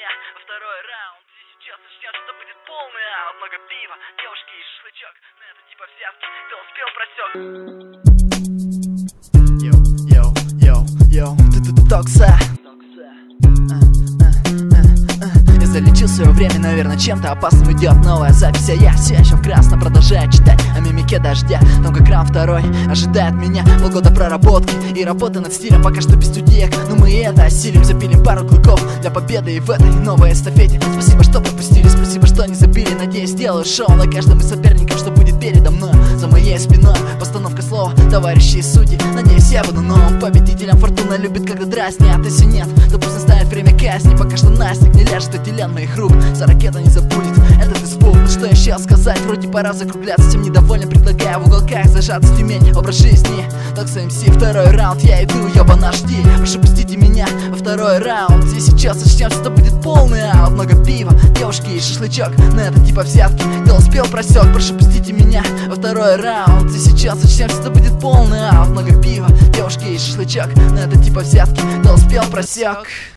меня во второй раунд. И сейчас начнется, что будет полный аут. Много пива, девушки и шашлычок. На это типа взятки, ты успел просек. Йоу, ты токса. Я залечил свое время, наверное, чем-то опасным. Идет новая запись, а я все еще в красном продолжаю читать о мимике дождя. Там как раунд второй ожидает меня. Полгода проработки и работы над стилем. Пока что без студиек, но мы это осилим. Запилим пару клыков для победы и в этой новой эстафете. Спасибо, что пропустили, спасибо, что не забили. Надеюсь, сделаю шоу на каждом из соперников, что будет передо мной. За моей спиной постановка слова, товарищи и судьи. Надеюсь, я буду новым победителем. Фортуна любит, когда дразнят. Если нет, то пусть настанет время казни. Пока что настиг не ляжет отделен моих рук. За ракета не забудет этот испуг. Ну что еще сказать, вроде пора закругляться. Тем недоволен, предлагаю в уголках зажаться тюмень. Образ жизни, Токса МС, второй раунд. Я иду, ёбана, жди. Прошу, пустите меня во второй раунд. И сейчас начнется, что будет полный аут. Много пива, девушки и шашлычок. На это типа взятки, кто успел просек. Прошу, пустите меня во второй раунд. И сейчас начнется, что будет полный аут. Много пива, девушки и шашлычок. На это типа взятки, кто успел просек.